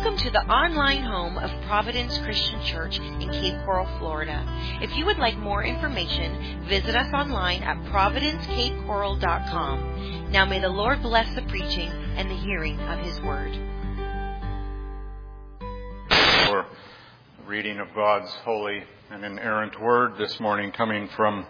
Welcome to the online home of Providence Christian Church in Cape Coral, Florida. If you would like more information, visit us online at providencecapecoral.com. Now may the Lord bless the preaching and the hearing of His Word. For reading of God's holy and inerrant Word this morning, coming from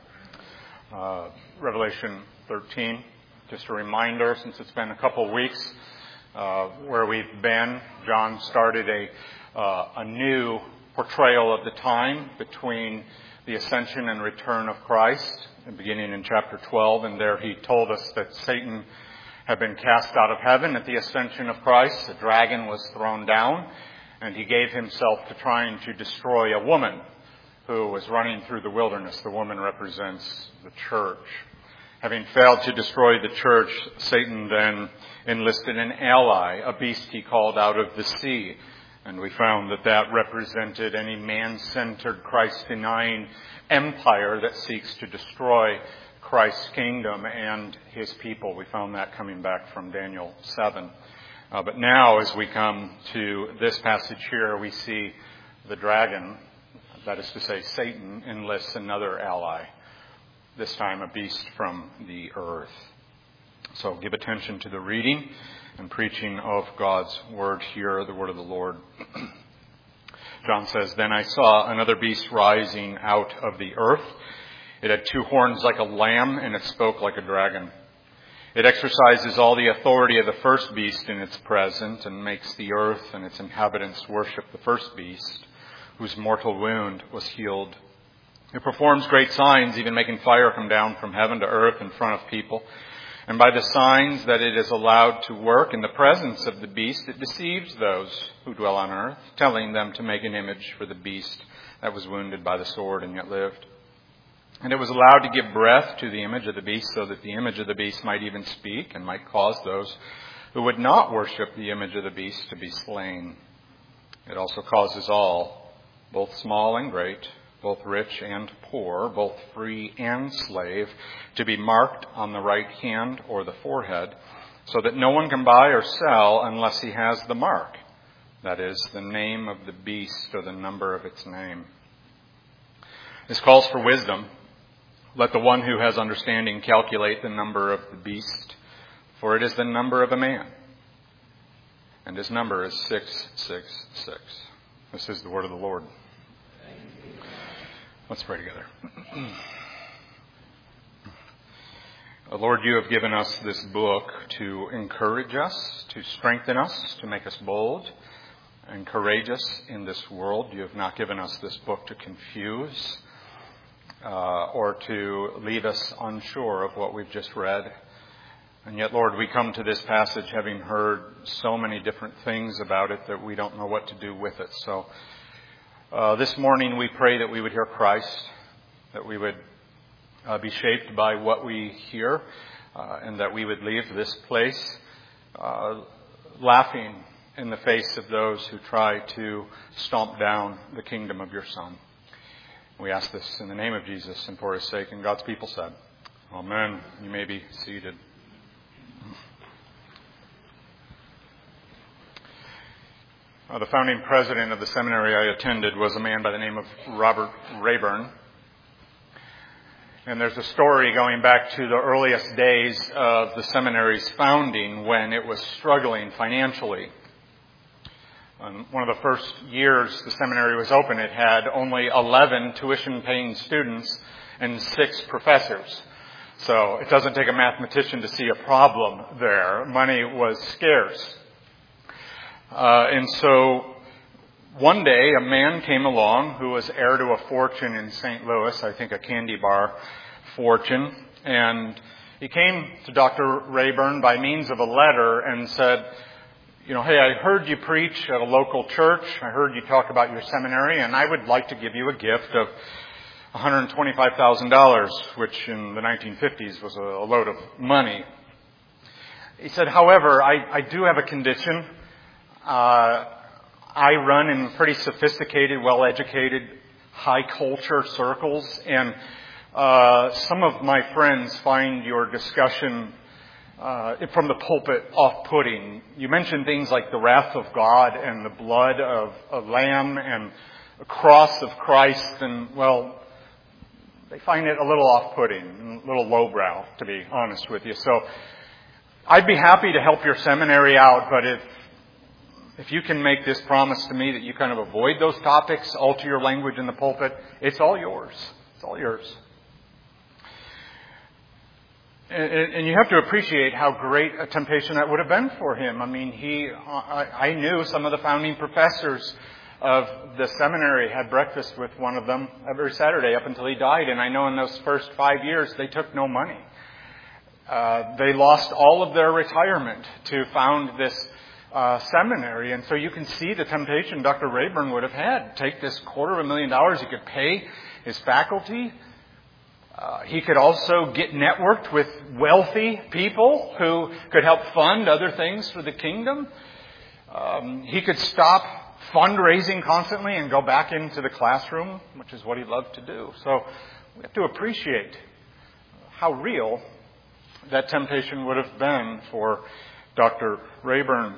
Revelation 13. Just a reminder, since it's been a couple weeks where we've been, John started a new portrayal of the time between the ascension and return of Christ, beginning in chapter 12. And there he told us that Satan had been cast out of heaven at the ascension of Christ. The dragon was thrown down, and he gave himself to trying to destroy a woman who was running through the wilderness. The woman represents the church. Having failed to destroy the church, Satan then enlisted an ally, a beast he called out of the sea. And we found that represented any man-centered, Christ-denying empire that seeks to destroy Christ's kingdom and His people. We found that coming back from Daniel 7. But now, as we come to this passage here, we see the dragon, that is to say Satan, enlists another ally. This time a beast from the earth. So give attention to the reading and preaching of God's word here, the word of the Lord. John says, "Then I saw another beast rising out of the earth. It had two horns like a lamb, and it spoke like a dragon. It exercises all the authority of the first beast in its presence, and makes the earth and its inhabitants worship the first beast, whose mortal wound was healed. It performs great signs, even making fire come down from heaven to earth in front of people. And by the signs that it is allowed to work in the presence of the beast, it deceives those who dwell on earth, telling them to make an image for the beast that was wounded by the sword and yet lived. And it was allowed to give breath to the image of the beast, so that the image of the beast might even speak and might cause those who would not worship the image of the beast to be slain. It also causes all, both small and great, both rich and poor, both free and slave, to be marked on the right hand or the forehead, so that no one can buy or sell unless he has the mark, that is, the name of the beast or the number of its name. This calls for wisdom. Let the one who has understanding calculate the number of the beast, for it is the number of a man, and his number is 666. This is the word of the Lord. Let's pray together. Lord, you have given us this book to encourage us, to strengthen us, to make us bold and courageous in this world. You have not given us this book to confuse or to leave us unsure of what we've just read. And yet, Lord, we come to this passage having heard so many different things about it that we don't know what to do with it. So this morning we pray that we would hear Christ, that we would be shaped by what we hear, and that we would leave this place laughing in the face of those who try to stomp down the kingdom of your Son. We ask this in the name of Jesus and for His sake. And God's people said, Amen. You may be seated. The founding president of the seminary I attended was a man by the name of Robert Rayburn. And there's a story going back to the earliest days of the seminary's founding when it was struggling financially. One of the first years the seminary was open, it had only 11 tuition-paying students and 6 professors. So it doesn't take a mathematician to see a problem there. Money was scarce. And so one day a man came along who was heir to a fortune in St. Louis, I think a candy bar fortune. And he came to Dr. Rayburn by means of a letter and said, hey, I heard you preach at a local church. I heard you talk about your seminary, and I would like to give you a gift of $125,000, which in the 1950s was a load of money. He said, however, I do have a condition. I run in pretty sophisticated, well-educated, high-culture circles, and some of my friends find your discussion from the pulpit off-putting. You mention things like the wrath of God and the blood of a lamb and the cross of Christ, and, well, they find it a little off-putting, a little lowbrow, to be honest with you. So I'd be happy to help your seminary out, but if you can make this promise to me that you kind of avoid those topics, alter your language in the pulpit, it's all yours. It's all yours. And you have to appreciate how great a temptation that would have been for him. I mean, I knew some of the founding professors of the seminary, had breakfast with one of them every Saturday up until he died. And I know in those first 5 years, they took no money. They lost all of their retirement to found this seminary. And so you can see the temptation Dr. Rayburn would have had. Take this $250,000, he could pay his faculty. He could also get networked with wealthy people who could help fund other things for the kingdom. He could stop fundraising constantly and go back into the classroom, which is what he loved to do. So we have to appreciate how real that temptation would have been for Dr. Rayburn.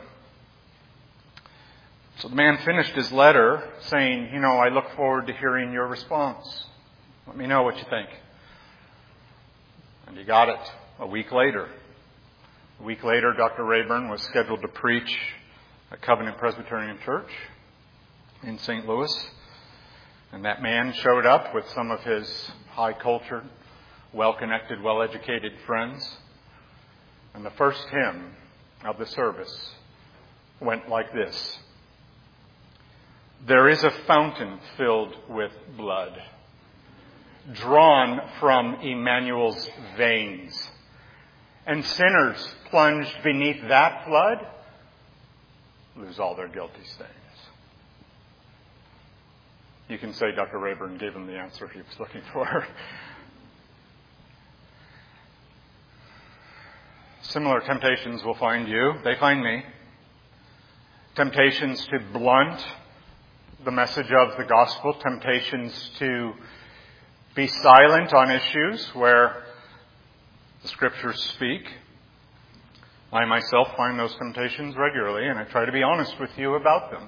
So the man finished his letter saying, I look forward to hearing your response. Let me know what you think. And he got it a week later. A week later, Dr. Rayburn was scheduled to preach at Covenant Presbyterian Church in St. Louis. And that man showed up with some of his high-cultured, well-connected, well-educated friends. And the first hymn of the service went like this. There is a fountain filled with blood, drawn from Emmanuel's veins, and sinners plunged beneath that flood lose all their guilty stains. You can say Dr. Rayburn gave him the answer he was looking for. Similar temptations will find you. They find me. Temptations to blunt the message of the gospel. Temptations to be silent on issues where the Scriptures speak. I myself find those temptations regularly, and I try to be honest with you about them.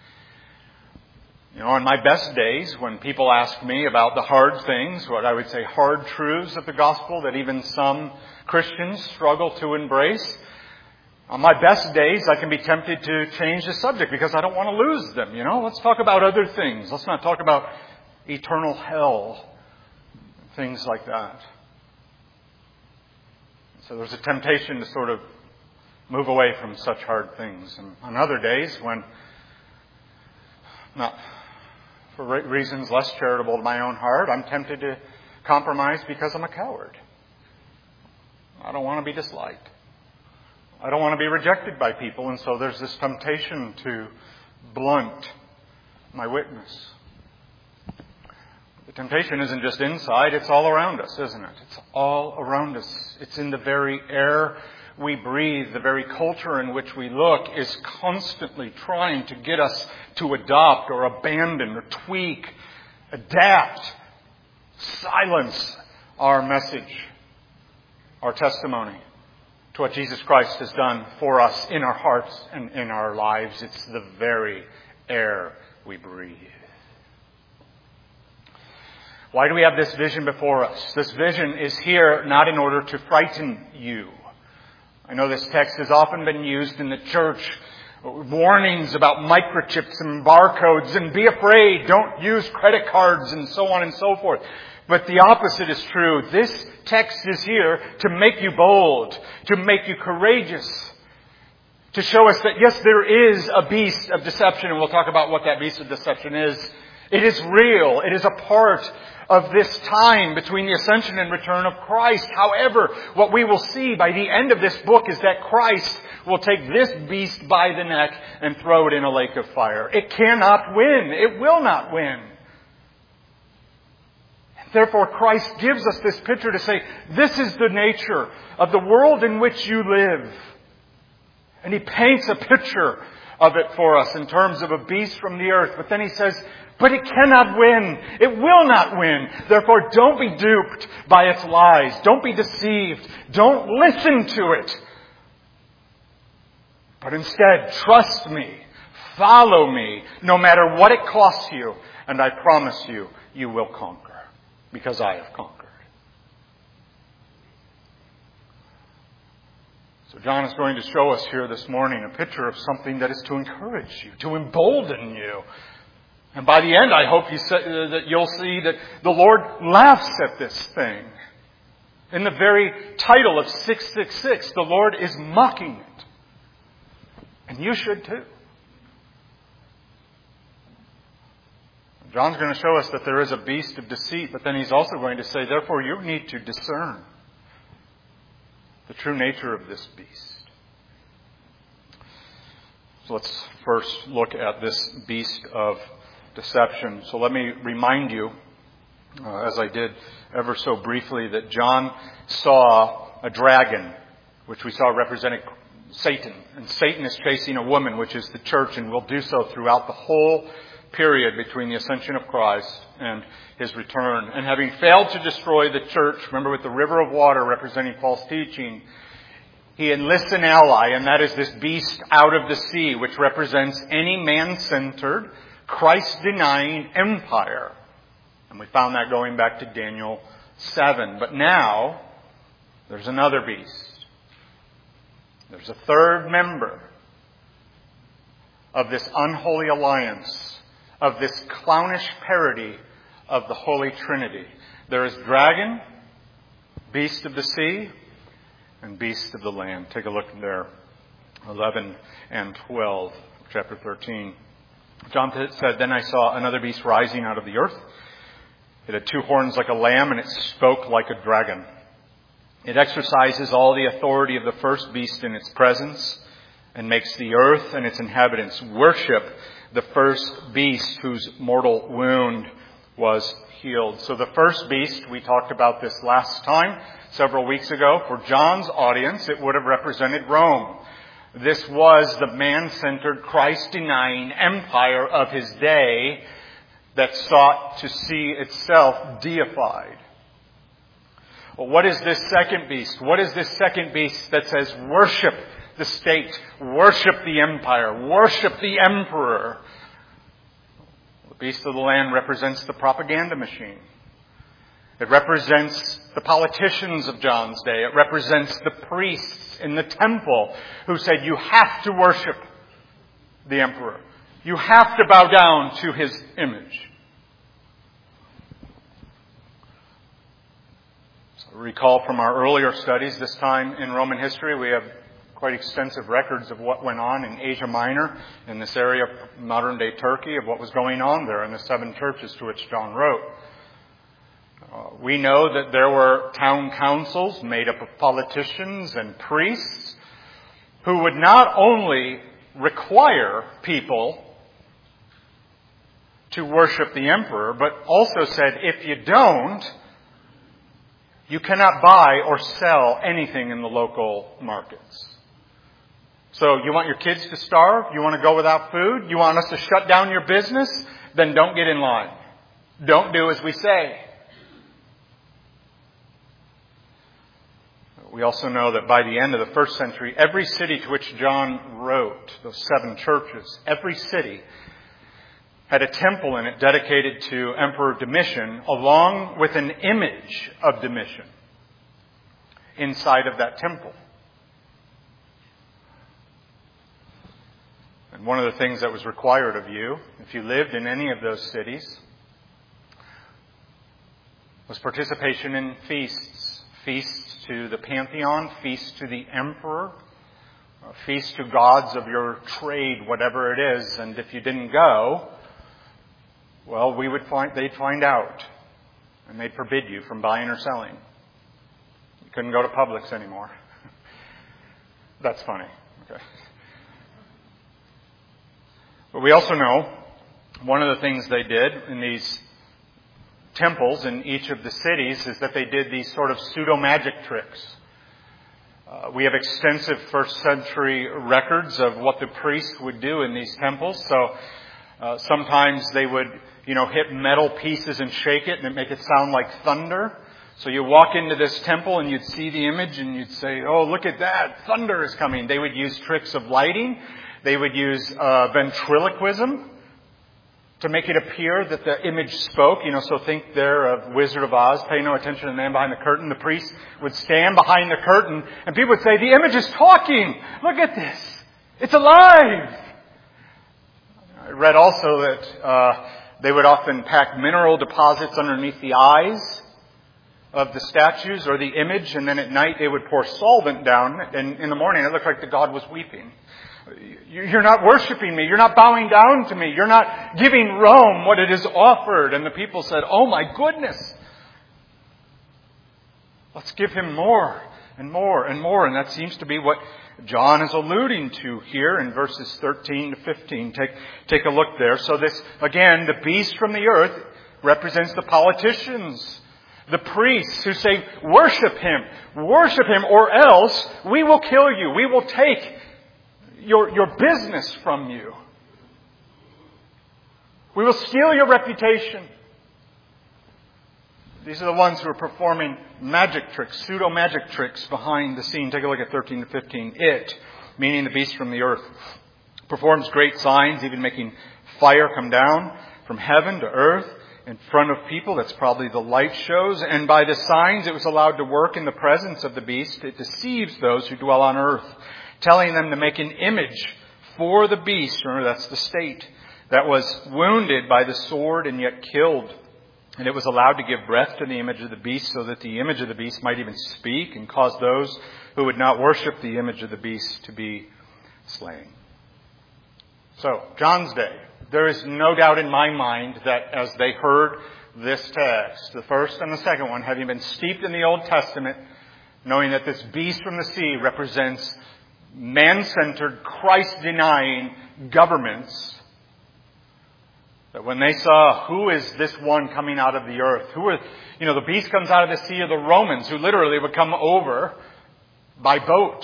On my best days, when people ask me about the hard things, what I would say hard truths of the gospel that even some Christians struggle to embrace, on my best days, I can be tempted to change the subject because I don't want to lose them. Let's talk about other things. Let's not talk about eternal hell. Things like that. So there's a temptation to sort of move away from such hard things. And on other days when, not for reasons less charitable to my own heart, I'm tempted to compromise because I'm a coward. I don't want to be disliked. I don't want to be rejected by people. And so there's this temptation to blunt my witness. The temptation isn't just inside, it's all around us, isn't it? It's all around us. It's in the very air we breathe. The very culture in which we look is constantly trying to get us to adopt or abandon or tweak, adapt, silence our message, our testimony to what Jesus Christ has done for us in our hearts and in our lives. It's the very air we breathe. Why do we have this vision before us? This vision is here not in order to frighten you. I know this text has often been used in the church. Warnings about microchips and barcodes and be afraid, don't use credit cards and so on and so forth. But the opposite is true. This text is here to make you bold, to make you courageous, to show us that yes, there is a beast of deception, and we'll talk about what that beast of deception is. It is real. It is a part of this time between the ascension and return of Christ. However, what we will see by the end of this book is that Christ will take this beast by the neck and throw it in a lake of fire. It cannot win. It will not win. Therefore, Christ gives us this picture to say, this is the nature of the world in which you live. And He paints a picture of it for us in terms of a beast from the earth. But then he says, but it cannot win. It will not win. Therefore, don't be duped by its lies. Don't be deceived. Don't listen to it. But instead, trust me. Follow me, no matter what it costs you. And I promise you, you will conquer. Because I have conquered. So John is going to show us here this morning a picture of something that is to encourage you, to embolden you. And by the end, I hope that you'll see that the Lord laughs at this thing. In the very title of 666, the Lord is mocking it. And you should too. John's going to show us that there is a beast of deceit, but then he's also going to say, therefore, you need to discern the true nature of this beast. So let's first look at this beast of deception. So let me remind you, as I did ever so briefly, that John saw a dragon, which we saw representing Satan. And Satan is chasing a woman, which is the church, and will do so throughout the whole period between the ascension of Christ and his return. And having failed to destroy the church, remember with the river of water representing false teaching, he enlists an ally, and that is this beast out of the sea, which represents any man-centered, Christ-denying empire. And we found that going back to Daniel 7. But now, there's another beast. There's a third member of this unholy alliance, of this clownish parody of the Holy Trinity. There is dragon, beast of the sea, and beast of the land. Take a look there, 11 and 12, chapter 13. John said, then I saw another beast rising out of the earth. It had two horns like a lamb, and it spoke like a dragon. It exercises all the authority of the first beast in its presence, and makes the earth and its inhabitants worship the first beast whose mortal wound was healed. So the first beast, we talked about this last time, several weeks ago. For John's audience, it would have represented Rome. This was the man-centered, Christ-denying empire of his day that sought to see itself deified. Well, what is this second beast? What is this second beast that says worship the state, worship the empire, worship the emperor? The beast of the land represents the propaganda machine. It represents the politicians of John's day. It represents the priests in the temple who said, you have to worship the emperor. You have to bow down to his image. So recall from our earlier studies, this time in Roman history, we have quite extensive records of what went on in Asia Minor, in this area of modern-day Turkey, of what was going on there in the 7 churches to which John wrote. We know that there were town councils made up of politicians and priests who would not only require people to worship the emperor, but also said, if you don't, you cannot buy or sell anything in the local markets. So you want your kids to starve? You want to go without food? You want us to shut down your business? Then don't get in line. Don't do as we say. We also know that by the end of the first century, every city to which John wrote, those 7 churches, every city had a temple in it dedicated to Emperor Domitian, along with an image of Domitian inside of that temple. And one of the things that was required of you, if you lived in any of those cities, was participation in feasts. Feasts to the pantheon, feasts to the emperor, feasts to gods of your trade, whatever it is. And if you didn't go, well, they'd find out. And they'd forbid you from buying or selling. You couldn't go to Publix anymore. That's funny. Okay. But we also know one of the things they did in these temples in each of the cities is that they did these sort of pseudo-magic tricks. We have extensive first century records of what the priests would do in these temples. So sometimes they would, hit metal pieces and shake it and it make it sound like thunder. So you walk into this temple and you'd see the image and you'd say, oh, look at that, thunder is coming. They would use tricks of lighting. They would use ventriloquism to make it appear that the image spoke. So think there of Wizard of Oz. Pay no attention to the man behind the curtain. The priest would stand behind the curtain and people would say, the image is talking. Look at this. It's alive. I read also that they would often pack mineral deposits underneath the eyes of the statues or the image, and then at night they would pour solvent down, and in the morning it looked like the god was weeping. You're not worshiping me. You're not bowing down to me. You're not giving Rome what it is offered. And the people said, oh my goodness. Let's give him more and more and more. And that seems to be what John is alluding to here in verses 13 to 15. Take a look there. So this, again, the beast from the earth represents the politicians, the priests who say, worship him, or else we will kill you. We will take your business from you. We will steal your reputation. These are the ones who are performing magic tricks, pseudo-magic tricks behind the scene. Take a look at 13 to 15. It, meaning the beast from the earth, performs great signs, even making fire come down from heaven to earth in front of people. That's probably the light shows. And by the signs it was allowed to work in the presence of the beast. It deceives those who dwell on earth, telling them to make an image for the beast, remember that's the state, that was wounded by the sword and yet killed. And it was allowed to give breath to the image of the beast so that the image of the beast might even speak and cause those who would not worship the image of the beast to be slain. So, John's day. There is no doubt in my mind that as they heard this text, the first and the second one, having been steeped in the Old Testament, knowing that this beast from the sea represents man-centered, Christ-denying governments, that when they saw who is this one coming out of the earth, the beast comes out of the sea of the Romans, who literally would come over by boat.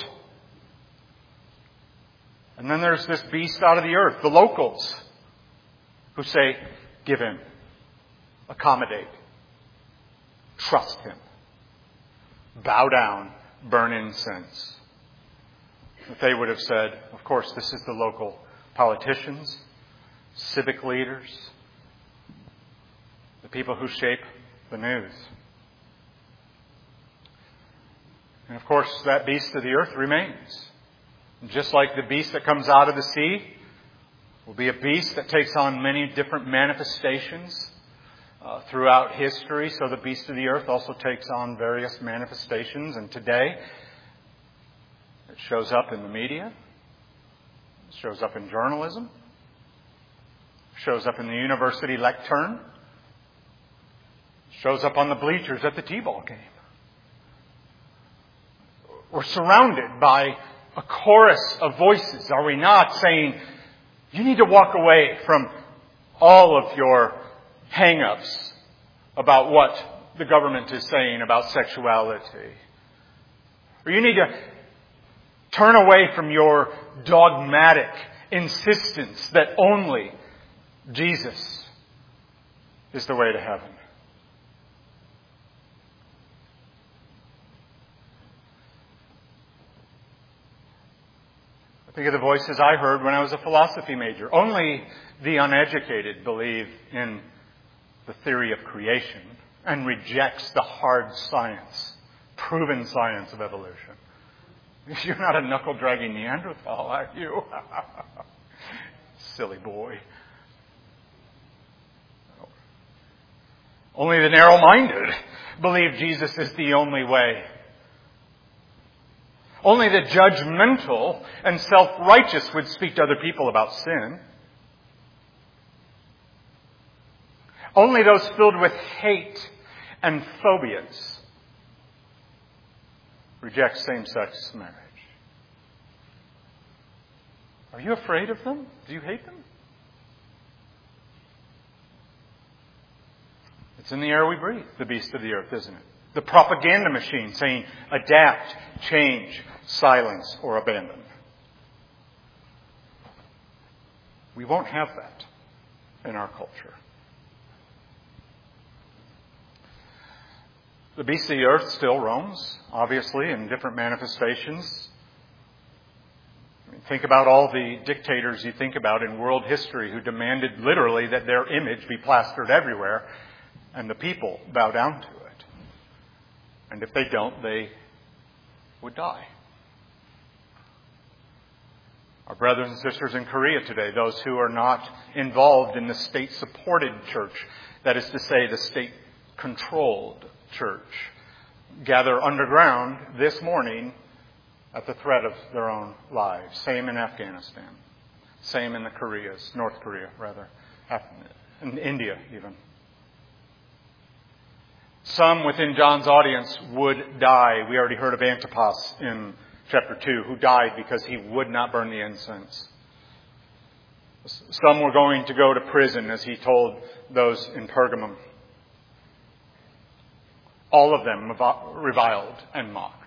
And then there's this beast out of the earth, the locals, who say, give in, accommodate, trust him, bow down, burn incense. If they would have said, of course, this is the local politicians, civic leaders, the people who shape the news. And of course, that beast of the earth remains. And just like the beast that comes out of the sea will be a beast that takes on many different manifestations throughout history, so the beast of the earth also takes on various manifestations. And today, it shows up in the media, it shows up in journalism, it shows up in the university lectern, it shows up on the bleachers at the T-ball game. We're surrounded by a chorus of voices, are we not, saying, you need to walk away from all of your hang-ups about what the government is saying about sexuality. Or you need to turn away from your dogmatic insistence that only Jesus is the way to heaven. Think of the voices I heard when I was a philosophy major. Only the uneducated believe in the theory of creation and rejects the hard science, proven science of evolution. You're not a knuckle-dragging Neanderthal, are you? Silly boy. Only the narrow-minded believe Jesus is the only way. Only the judgmental and self-righteous would speak to other people about sin. Only those filled with hate and phobias reject same-sex marriage. Are you afraid of them? Do you hate them? It's in the air we breathe, the beast of the earth, isn't it? The propaganda machine saying, adapt, change, silenced, or abandoned. We won't have that in our culture. The beast of the earth still roams, obviously, in different manifestations. Think about all the dictators you think about in world history who demanded literally that their image be plastered everywhere, and the people bow down to it. And if they don't, they would die. Our brothers and sisters in Korea today, those who are not involved in the state-supported church, that is to say, the state-controlled church, gather underground this morning at the threat of their own lives. Same in Afghanistan. Same in the Koreas, North Korea, rather. In India, even. Some within John's audience would die. We already heard of Antipas in chapter 2, who died because he would not burn the incense. Some were going to go to prison, as he told those in Pergamum. All of them reviled and mocked.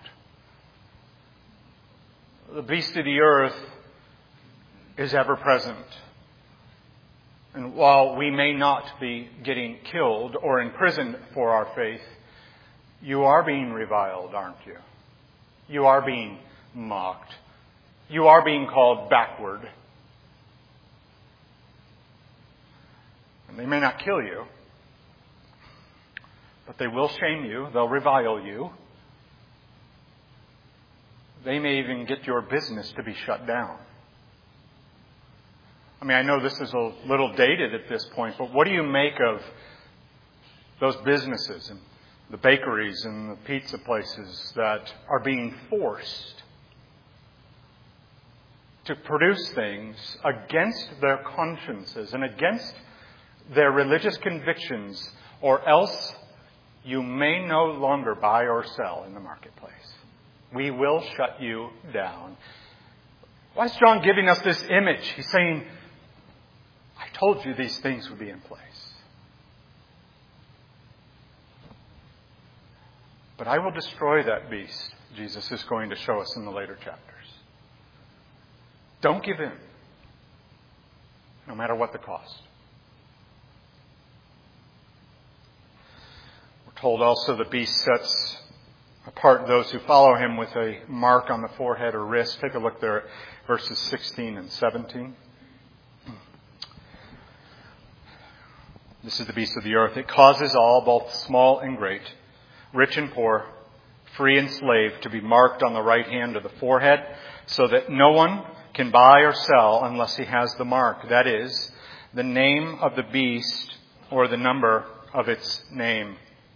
The beast of the earth is ever present. And while we may not be getting killed or imprisoned for our faith, you are being reviled, aren't you? You are being mocked. You are being called backward. And they may not kill you, but they will shame you. They'll revile you. They may even get your business to be shut down. I mean, I know this is a little dated at this point, but what do you make of those businesses and the bakeries and the pizza places that are being forced to produce things against their consciences and against their religious convictions, or else you may no longer buy or sell in the marketplace? We will shut you down. Why is John giving us this image? He's saying, I told you these things would be in place. But I will destroy that beast, Jesus is going to show us in the later chapters. Don't give in, no matter what the cost. We're told also the beast sets apart those who follow him with a mark on the forehead or wrist. Take a look there at verses 16 and 17. This is the beast of the earth. It causes all, both small and great, rich and poor, free and slave, to be marked on the right hand of the forehead, so that no one can buy or sell unless he has the mark. That is, the name of the beast or the number of its name.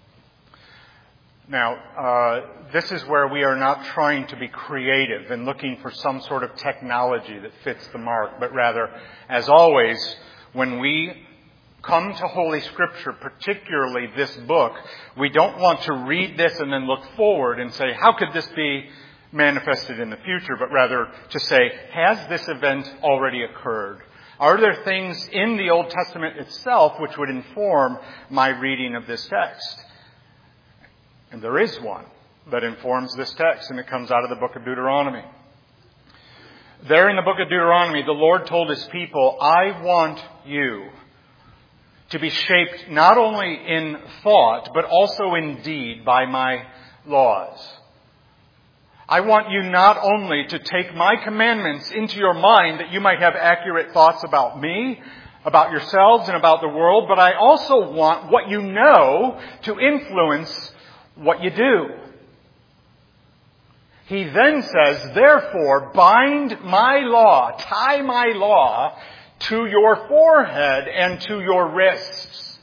Now, this is where we are not trying to be creative and looking for some sort of technology that fits the mark, but rather, as always, when we come to Holy Scripture, particularly this book, we don't want to read this and then look forward and say, how could this be manifested in the future? But rather to say, has this event already occurred? Are there things in the Old Testament itself which would inform my reading of this text? And there is one that informs this text, and it comes out of the book of Deuteronomy. There in the book of Deuteronomy, the Lord told his people, I want you to be shaped not only in thought, but also in deed by my laws. I want you not only to take my commandments into your mind that you might have accurate thoughts about me, about yourselves, and about the world, but I also want what you know to influence what you do. He then says, therefore, bind my law, tie my law to your forehead and to your wrists.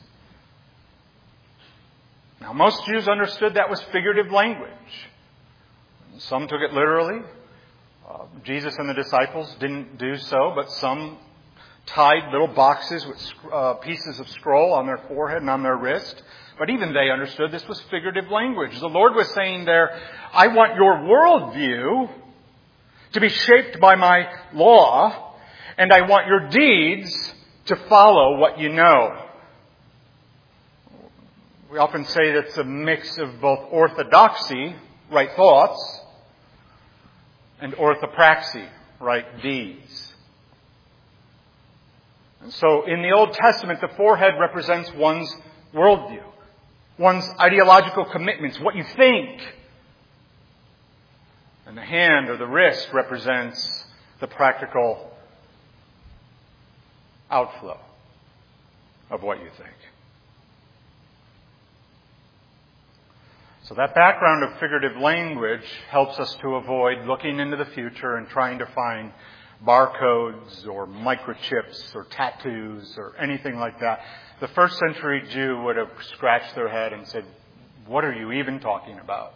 Now, most Jews understood that was figurative language. Some took it literally. Jesus and the disciples didn't do so, but some tied little boxes with pieces of scroll on their forehead and on their wrist. But even they understood this was figurative language. The Lord was saying there, I want your worldview to be shaped by my law, and I want your deeds to follow what you know. We often say that's a mix of both orthodoxy, right thoughts, and orthopraxy, right deeds. And so in the Old Testament, the forehead represents one's worldview, one's ideological commitments, what you think. And the hand or the wrist represents the practical outflow of what you think. So that background of figurative language helps us to avoid looking into the future and trying to find barcodes or microchips or tattoos or anything like that. The first century Jew would have scratched their head and said, "What are you even talking about?"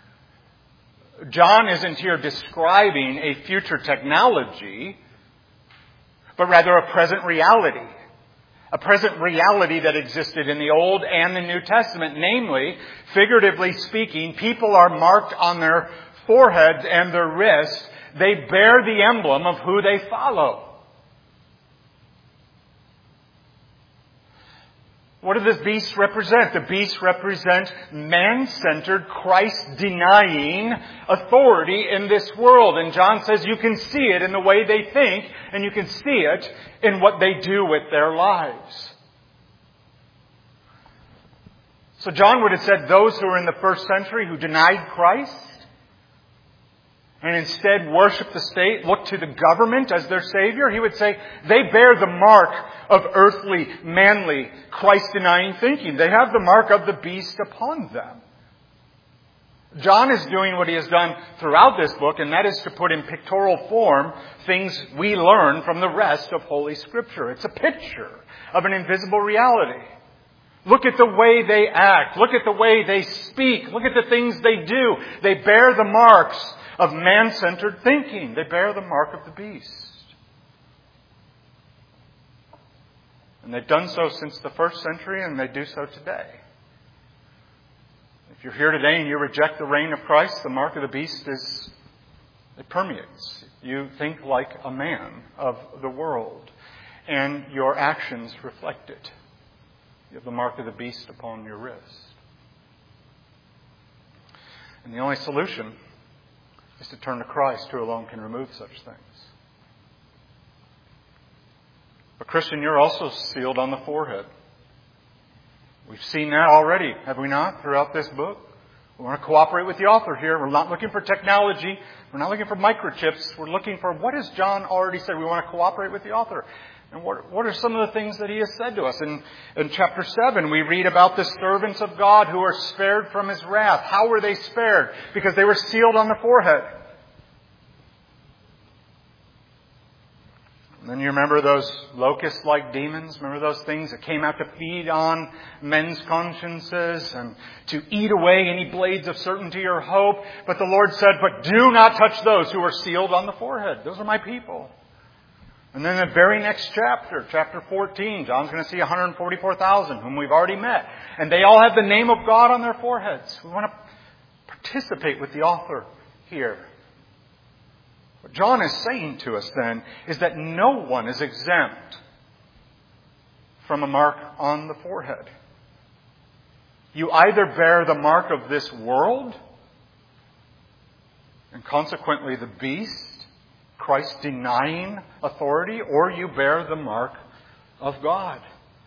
John isn't here describing a future technology, but rather a present reality. A present reality that existed in the Old and the New Testament. Namely, figuratively speaking, people are marked on their foreheads and their wrists. They bear the emblem of who they follow. What do the beasts represent? The beasts represent man-centered, Christ-denying authority in this world. And John says you can see it in the way they think, and you can see it in what they do with their lives. So John would have said those who were in the first century who denied Christ and instead worship the state, look to the government as their savior, he would say they bear the mark of earthly, manly, Christ-denying thinking. They have the mark of the beast upon them. John is doing what he has done throughout this book, and that is to put in pictorial form things we learn from the rest of Holy Scripture. It's a picture of an invisible reality. Look at the way they act. Look at the way they speak. Look at the things they do. They bear the marks of man-centered thinking. They bear the mark of the beast. And they've done so since the first century, and they do so today. If you're here today and you reject the reign of Christ, the mark of the beast it permeates. You think like a man of the world, and your actions reflect it. You have the mark of the beast upon your wrist. And the only solution is to turn to Christ, who alone can remove such things. But Christian, you're also sealed on the forehead. We've seen that already, have we not, throughout this book? We want to cooperate with the author here. We're not looking for technology. We're not looking for microchips. We're looking for what has John already said. We want to cooperate with the author. And what are some of the things that he has said to us? In chapter 7, we read about the servants of God who are spared from his wrath. How were they spared? Because they were sealed on the forehead. And then you remember those locust-like demons? Remember those things that came out to feed on men's consciences and to eat away any blades of certainty or hope? But the Lord said, "But do not touch those who are sealed on the forehead. Those are my people." And then the very next chapter, chapter 14, John's going to see 144,000 whom we've already met. And they all have the name of God on their foreheads. We want to participate with the author here. What John is saying to us then is that no one is exempt from a mark on the forehead. You either bear the mark of this world, and consequently the beast, Christ denying authority, or you bear the mark of God.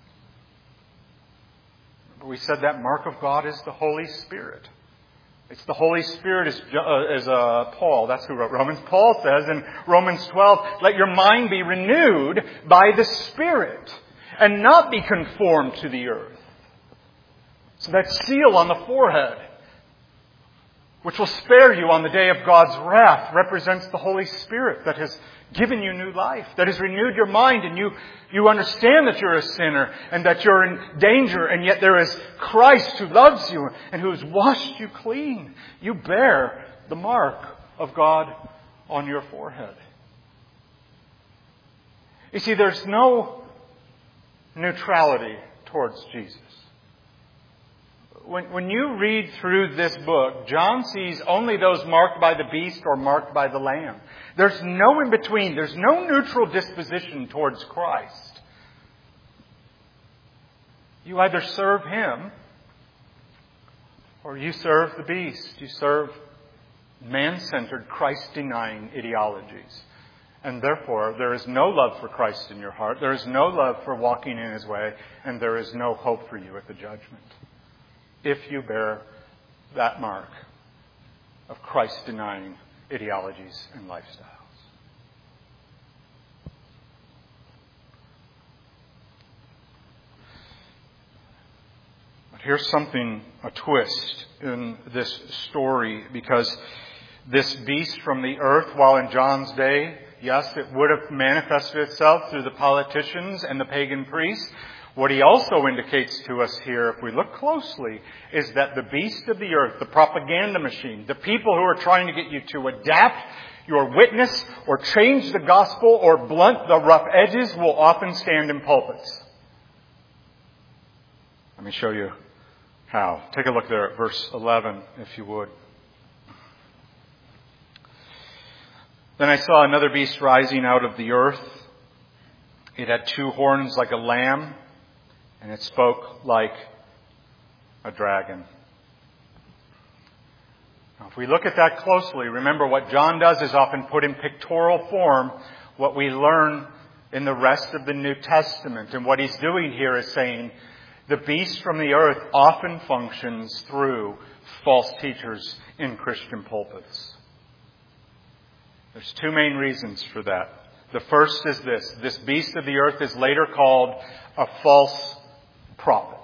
We said that mark of God is the Holy Spirit. It's the Holy Spirit as Paul, that's who wrote Romans. Paul says in Romans 12, "Let your mind be renewed by the Spirit and not be conformed to the earth." So that seal on the forehead, which will spare you on the day of God's wrath, represents the Holy Spirit that has given you new life, that has renewed your mind, and you understand that you're a sinner and that you're in danger, and yet there is Christ who loves you and who has washed you clean. You bear the mark of God on your forehead. You see, there's no neutrality towards Jesus. When you read through this book, John sees only those marked by the beast or marked by the Lamb. There's no in between. There's no neutral disposition towards Christ. You either serve Him or you serve the beast. You serve man-centered, Christ-denying ideologies. And therefore, there is no love for Christ in your heart. There is no love for walking in His way. And there is no hope for you at the judgment, if you bear that mark of Christ-denying ideologies and lifestyles. But here's something, a twist in this story, because this beast from the earth, while in John's day, yes, it would have manifested itself through the politicians and the pagan priests. What he also indicates to us here, if we look closely, is that the beast of the earth, the propaganda machine, the people who are trying to get you to adapt your witness or change the gospel or blunt the rough edges, will often stand in pulpits. Let me show you how. Take a look there at verse 11, if you would. Then I saw another beast rising out of the earth. It had 2 horns like a lamb, and it spoke like a dragon. Now, if we look at that closely, remember what John does is often put in pictorial form what we learn in the rest of the New Testament. And what he's doing here is saying the beast from the earth often functions through false teachers in Christian pulpits. There's 2 main reasons for that. The first is this. This beast of the earth is later called a false prophet.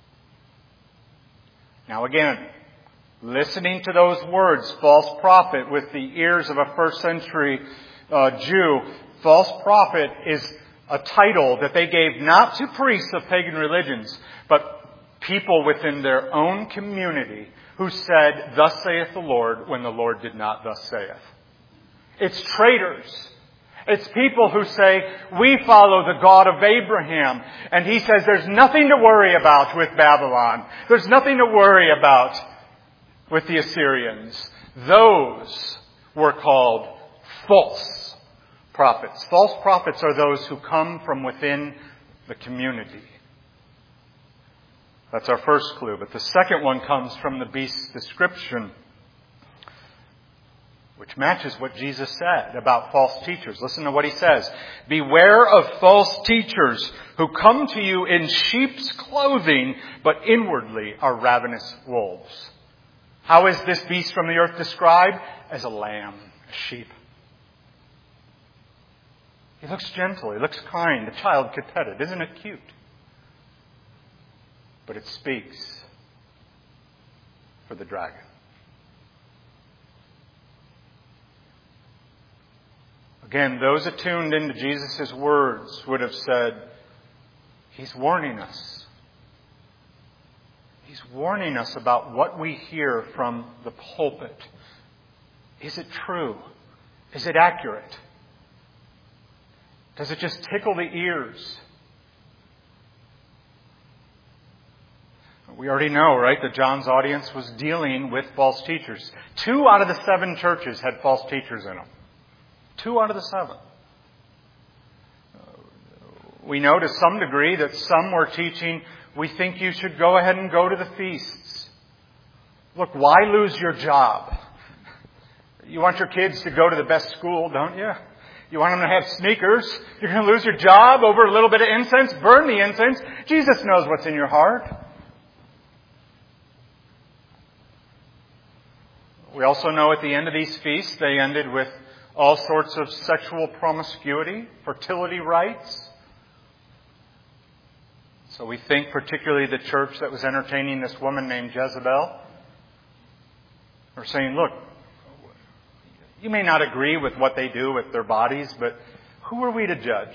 Now again, listening to those words, false prophet, with the ears of a first century Jew, false prophet is a title that they gave not to priests of pagan religions, but people within their own community who said, "Thus saith the Lord," when the Lord did not thus saith. It's traitors. It's people who say, "We follow the God of Abraham." And he says there's nothing to worry about with Babylon. There's nothing to worry about with the Assyrians. Those were called false prophets. False prophets are those who come from within the community. That's our first clue. But the second one comes from the beast's description, which matches what Jesus said about false teachers. Listen to what he says. "Beware of false teachers who come to you in sheep's clothing, but inwardly are ravenous wolves." How is this beast from the earth described? As a lamb, a sheep. He looks gentle. He looks kind. A child could pet it. Isn't it cute? But it speaks for the dragon. Again, those attuned into Jesus' words would have said, He's warning us. He's warning us about what we hear from the pulpit. Is it true? Is it accurate? Does it just tickle the ears? We already know, right, that John's audience was dealing with false teachers. 2 out of the 7 churches had false teachers in them. 2 out of the 7. We know to some degree that some were teaching, we think you should go ahead and go to the feasts. Look, why lose your job? You want your kids to go to the best school, don't you? You want them to have sneakers. You're going to lose your job over a little bit of incense. Burn the incense. Jesus knows what's in your heart. We also know at the end of these feasts, they ended with all sorts of sexual promiscuity, fertility rites. So we think particularly the church that was entertaining this woman named Jezebel are saying, look, you may not agree with what they do with their bodies, but who are we to judge?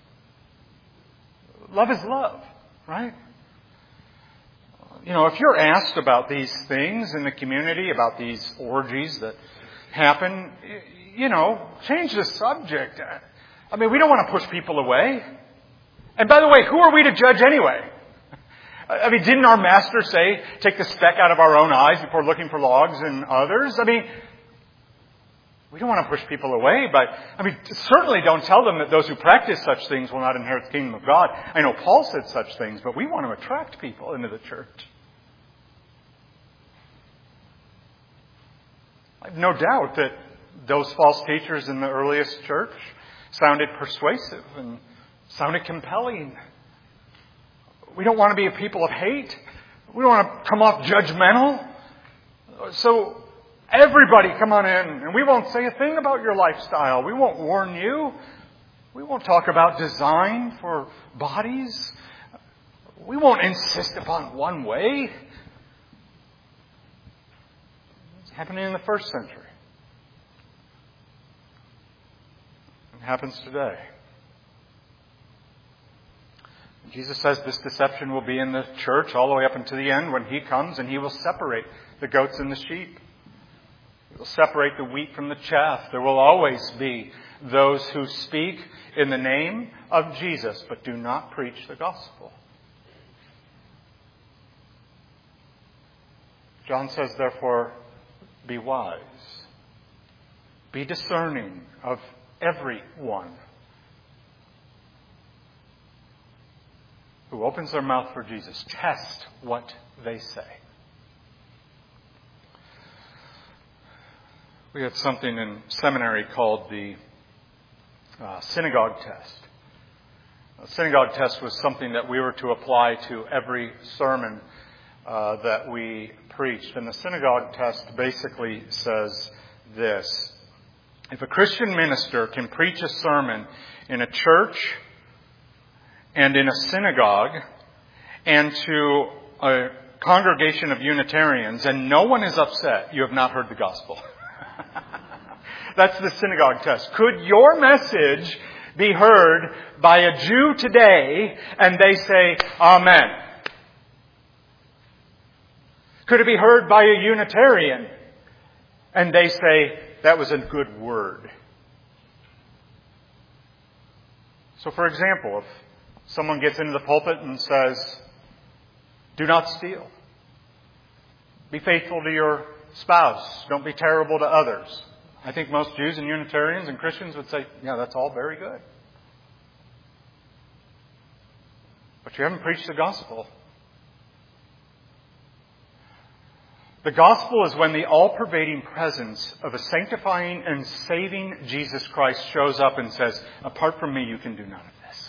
Love is love, right? You know, if you're asked about these things in the community, about these orgies that happen, you know, change the subject. I mean, we don't want to push people away. And by the way, who are we to judge anyway? I mean, didn't our master say, take the speck out of our own eyes before looking for logs in others? I mean, we don't want to push people away, but, I mean, certainly don't tell them that those who practice such things will not inherit the kingdom of God. I know Paul said such things, but we want to attract people into the church. I have no doubt that those false teachers in the earliest church sounded persuasive and sounded compelling. We don't want to be a people of hate. We don't want to come off judgmental. So everybody come on in, and we won't say a thing about your lifestyle. We won't warn you. We won't talk about design for bodies. We won't insist upon one way. It's happening in the first century. It happens today. Jesus says this deception will be in the church all the way up until the end when He comes and He will separate the goats and the sheep. He will separate the wheat from the chaff. There will always be those who speak in the name of Jesus but do not preach the gospel. John says, therefore, be wise. Be discerning of everyone who opens their mouth for Jesus. Test what they say. We had something in seminary called the synagogue test. A synagogue test was something that we were to apply to every sermon that we preached. And the synagogue test basically says this: if a Christian minister can preach a sermon in a church and in a synagogue and to a congregation of Unitarians and no one is upset, you have not heard the gospel. That's the synagogue test. Could your message be heard by a Jew today and they say, Amen? Could it be heard by a Unitarian and they say, that was a good word? So, for example, if someone gets into the pulpit and says, do not steal. Be faithful to your spouse. Don't be terrible to others. I think most Jews and Unitarians and Christians would say, yeah, that's all very good. But you haven't preached the gospel. The gospel is when the all-pervading presence of a sanctifying and saving Jesus Christ shows up and says, apart from me, you can do none of this.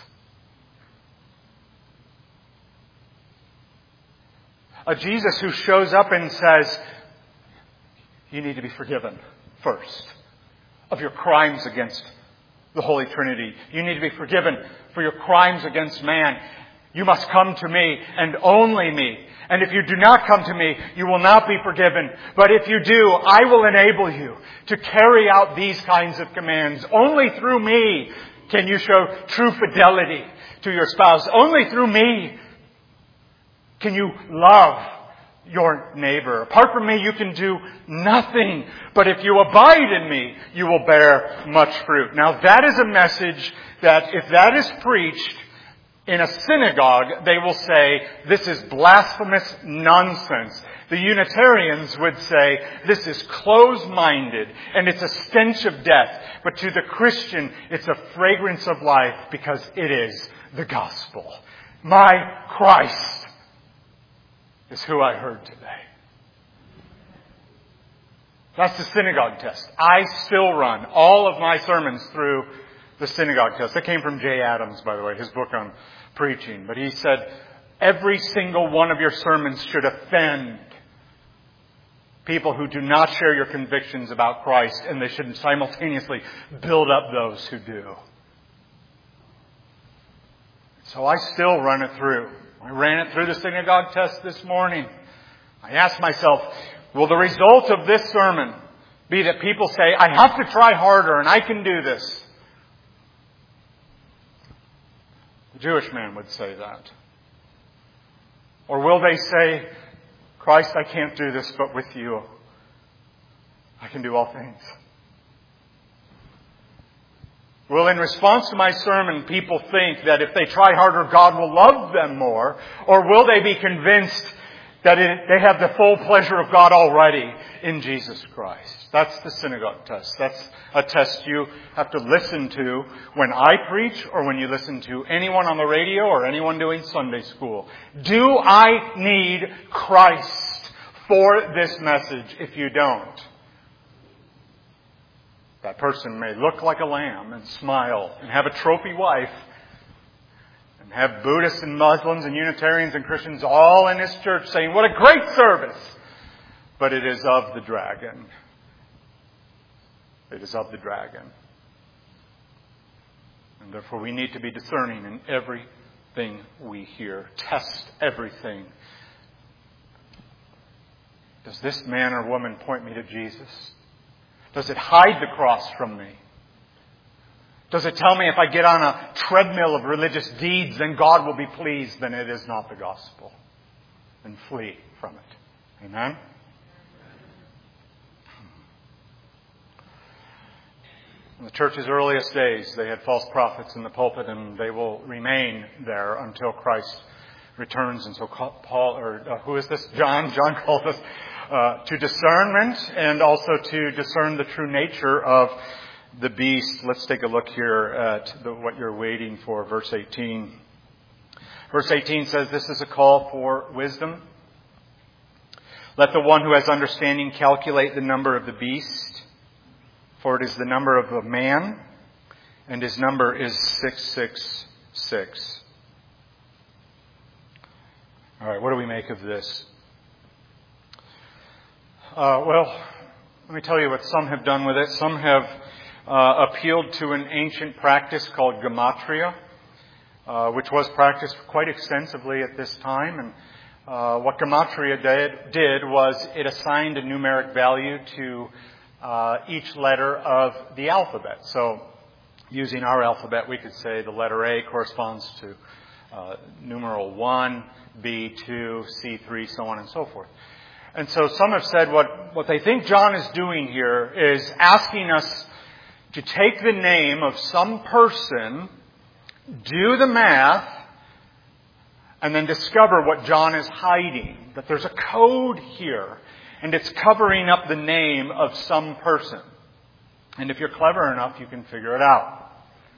A Jesus who shows up and says, you need to be forgiven first of your crimes against the Holy Trinity. You need to be forgiven for your crimes against man. You must come to me and only me. And if you do not come to me, you will not be forgiven. But if you do, I will enable you to carry out these kinds of commands. Only through me can you show true fidelity to your spouse. Only through me can you love your neighbor. Apart from me, you can do nothing. But if you abide in me, you will bear much fruit. Now, that is a message that if that is preached in a synagogue, they will say, this is blasphemous nonsense. The Unitarians would say, this is closed-minded and it's a stench of death. But to the Christian, it's a fragrance of life because it is the gospel. My Christ is who I heard today. That's the synagogue test. I still run all of my sermons through the synagogue test. That came from Jay Adams, by the way, his book on preaching. But he said, every single one of your sermons should offend people who do not share your convictions about Christ, and they should simultaneously build up those who do. So I still run it through. I ran it through the synagogue test this morning. I asked myself, will the result of this sermon be that people say, I have to try harder and I can do this? The Jewish man would say that. Or will they say, Christ, I can't do this, but with you, I can do all things? Will, in response to my sermon, people think that if they try harder, God will love them more? Or will they be convinced that they have the full pleasure of God already in Jesus Christ? That's the synagogue test. That's a test you have to listen to when I preach or when you listen to anyone on the radio or anyone doing Sunday school. Do I need Christ for this message? If you don't, That person may look like a lamb and smile and have a trophy wife and have Buddhists and Muslims and Unitarians and Christians all in his church saying, "What a great service!" But it is of the dragon. It is of the dragon. And therefore we need to be discerning in everything we hear. Test everything. Does this man or woman point me to Jesus? Does it hide the cross from me? Does it tell me if I get on a treadmill of religious deeds, then God will be pleased? Then it is not the gospel. And flee from it. Amen? In the church's earliest days, they had false prophets in the pulpit, and they will remain there until Christ returns. And so who is this? John calls us to discernment and also to discern the true nature of the beast. Let's take a look here at what you're waiting for, verse 18. Verse 18 says, "This is a call for wisdom. Let the one who has understanding calculate the number of the beast, for it is the number of a man, and his number is 666. All right, what do we make of this? Well, let me tell you what some have done with it. Some have appealed to an ancient practice called gematria, which was practiced quite extensively at this time. And what gematria did was it assigned a numeric value to each letter of the alphabet. So using our alphabet, we could say the letter A corresponds to numeral 1, B 2, C 3, so on and so forth. And so some have said what they think John is doing here is asking us to take the name of some person, do the math, and then discover what John is hiding. That there's a code here, and it's covering up the name of some person. And if you're clever enough, you can figure it out.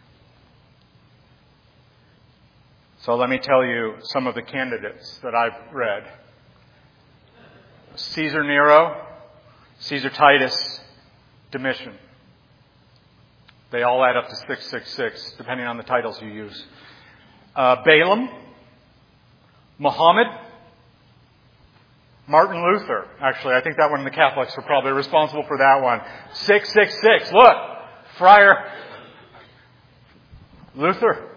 So let me tell you some of the candidates that I've read. Caesar Nero, Caesar Titus, Domitian. They all add up to 666, depending on the titles you use. Balaam, Muhammad, Martin Luther. Actually, I think that one, the Catholics were probably responsible for that one. 666. Look, Friar Luther.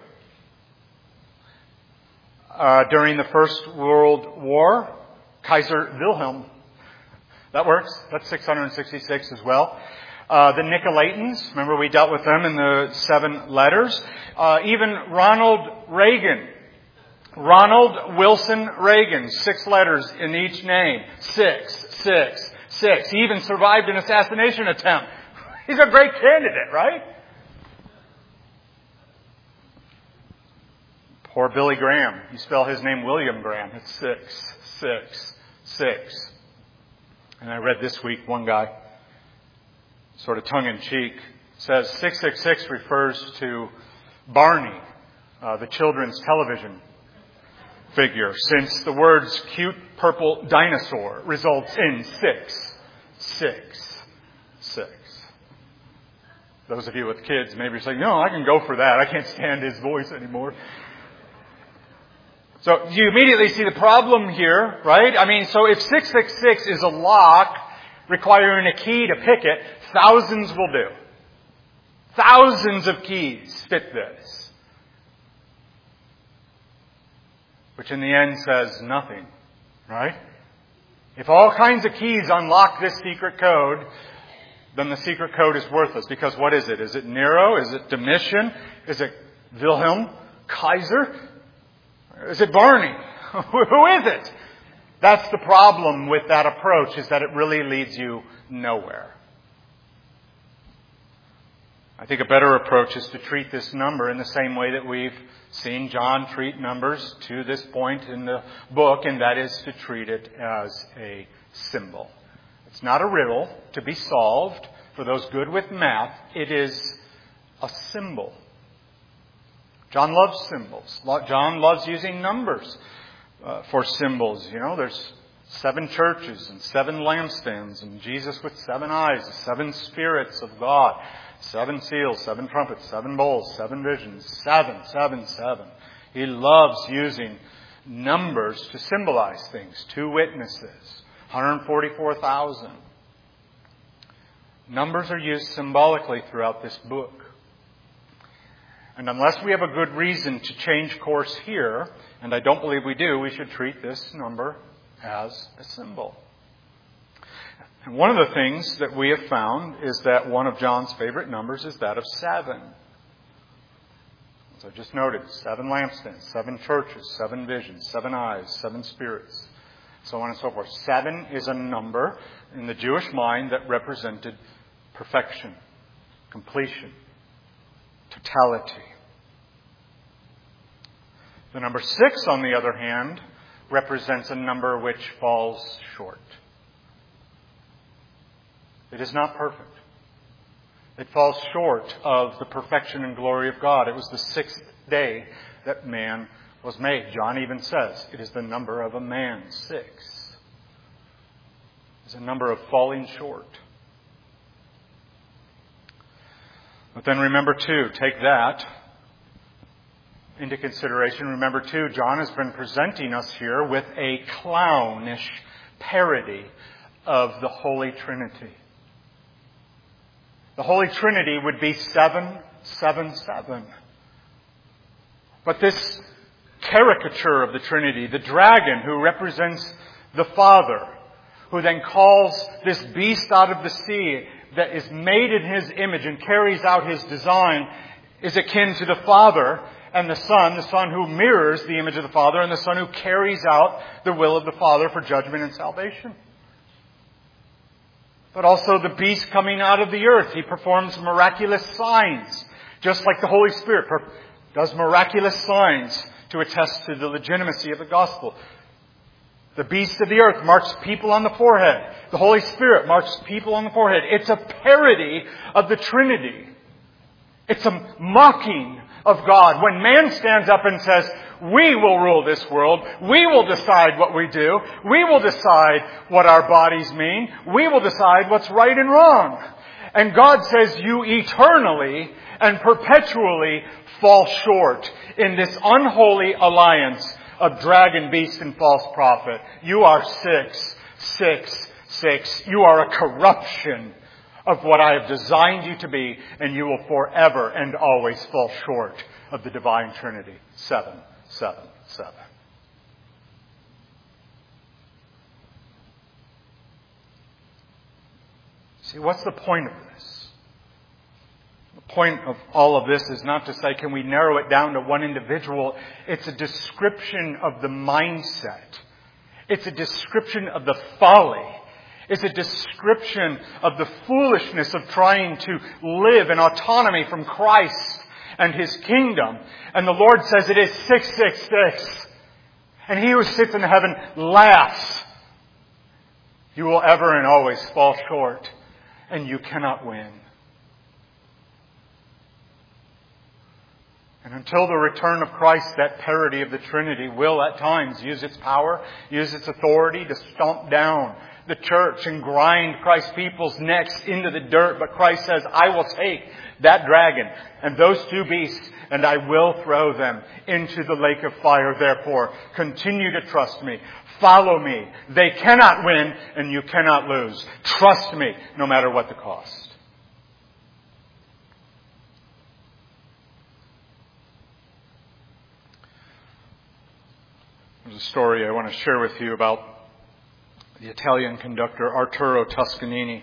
During the First World War, Kaiser Wilhelm. That works. That's 666 as well. The Nicolaitans. Remember we dealt with them in the 7 letters. Even Ronald Reagan. Ronald Wilson Reagan. 6 letters in each name. 666. He even survived an assassination attempt. He's a great candidate, right? Poor Billy Graham. You spell his name William Graham. It's 666. And I read this week, one guy, sort of tongue-in-cheek, says 666 refers to Barney, the children's television figure, since the words cute purple dinosaur results in 666. Those of you with kids maybe are saying, no, I can go for that. I can't stand his voice anymore. So you immediately see the problem here, right? I mean, so if 666 is a lock requiring a key to pick it, thousands will do. Thousands of keys fit this. Which in the end says nothing, right? If all kinds of keys unlock this secret code, then the secret code is worthless. Because what is it? Is it Nero? Is it Domitian? Is it Wilhelm? Kaiser? Is it Barney? Who is it? That's the problem with that approach, is that it really leads you nowhere. I think a better approach is to treat this number in the same way that we've seen John treat numbers to this point in the book, and that is to treat it as a symbol. It's not a riddle to be solved for those good with math. It is a symbol. John loves symbols. John loves using numbers for symbols. You know, there's 7 churches and 7 lampstands, and Jesus with 7 eyes, 7 spirits of God, 7 seals, 7 trumpets, 7 bowls, 7 visions, 7, 7, 7. He loves using numbers to symbolize things. 2 witnesses, 144,000. Numbers are used symbolically throughout this book. And unless we have a good reason to change course here, and I don't believe we do, we should treat this number as a symbol. And one of the things that we have found is that one of John's favorite numbers is that of 7. As I just noted, 7 lampstands, 7 churches, 7 visions, 7 eyes, 7 spirits, so on and so forth. 7 is a number in the Jewish mind that represented perfection, completion, totality. The number 6, on the other hand, represents a number which falls short. It is not perfect. It falls short of the perfection and glory of God. It was the 6th day that man was made. John even says it is the number of a man, 6. It's a number of falling short. But then remember, too, take that into consideration. Remember, too, John has been presenting us here with a clownish parody of the Holy Trinity. The Holy Trinity would be 7, 7, 7. But this caricature of the Trinity, the dragon who represents the Father, who then calls this beast out of the sea that is made in His image and carries out His design, is akin to the Father and the Son who mirrors the image of the Father, and the Son who carries out the will of the Father for judgment and salvation. But also the beast coming out of the earth. He performs miraculous signs, just like the Holy Spirit does miraculous signs to attest to the legitimacy of the gospel. The beast of the earth marks people on the forehead. The Holy Spirit marks people on the forehead. It's a parody of the Trinity. It's a mocking of God. When man stands up and says, we will rule this world, we will decide what we do, we will decide what our bodies mean, we will decide what's right and wrong. And God says, you eternally and perpetually fall short in this unholy alliance of dragon, beast, and false prophet. You are 6, 6, 6. You are a corruption of what I have designed you to be, and you will forever and always fall short of the divine Trinity. 7, 7, 7. See, what's the point of this? The point of all of this is not to say, can we narrow it down to one individual? It's a description of the mindset. It's a description of the folly. It's a description of the foolishness of trying to live in autonomy from Christ and His kingdom. And the Lord says it is 666. And He who sits in heaven laughs. You will ever and always fall short, and you cannot win. And until the return of Christ, that parody of the Trinity will at times use its power, use its authority to stomp down the church and grind Christ's people's necks into the dirt. But Christ says, I will take that dragon and those 2 beasts, and I will throw them into the lake of fire. Therefore, continue to trust me. Follow me. They cannot win, and you cannot lose. Trust me, no matter what the cost. There's a story I want to share with you about the Italian conductor Arturo Toscanini.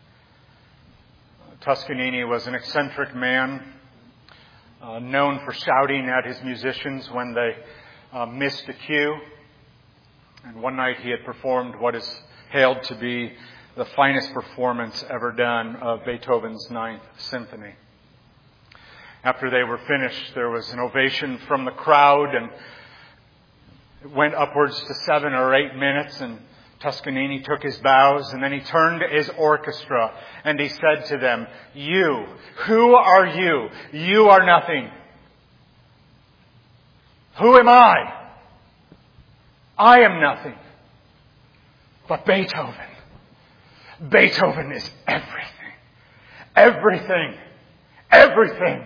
Toscanini was an eccentric man, known for shouting at his musicians when they missed a cue. And one night he had performed what is hailed to be the finest performance ever done of Beethoven's 9th Symphony. After they were finished, there was an ovation from the crowd, and it went upwards to 7 or 8 minutes, and Toscanini took his bows, and then he turned to his orchestra and he said to them, you, who are you? You are nothing. Who am I? I am nothing. But Beethoven is everything. Everything. Everything.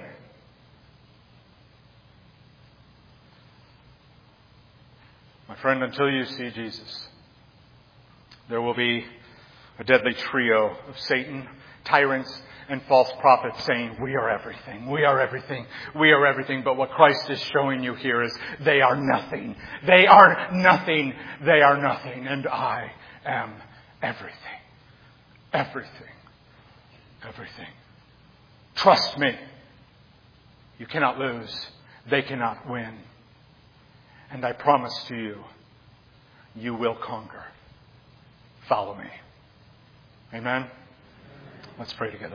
My friend, until you see Jesus, there will be a deadly trio of Satan, tyrants, and false prophets saying, we are everything, we are everything, we are everything. But what Christ is showing you here is they are nothing. They are nothing. They are nothing. And I am everything. Everything. Everything. Trust me. You cannot lose. They cannot win. And I promise to you, you will conquer. Follow me. Amen? Let's pray together.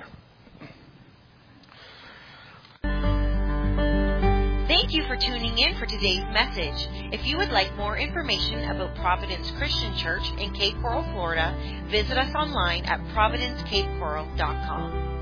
Thank you for tuning in for today's message. If you would like more information about Providence Christian Church in Cape Coral, Florida, visit us online at providencecapecoral.com.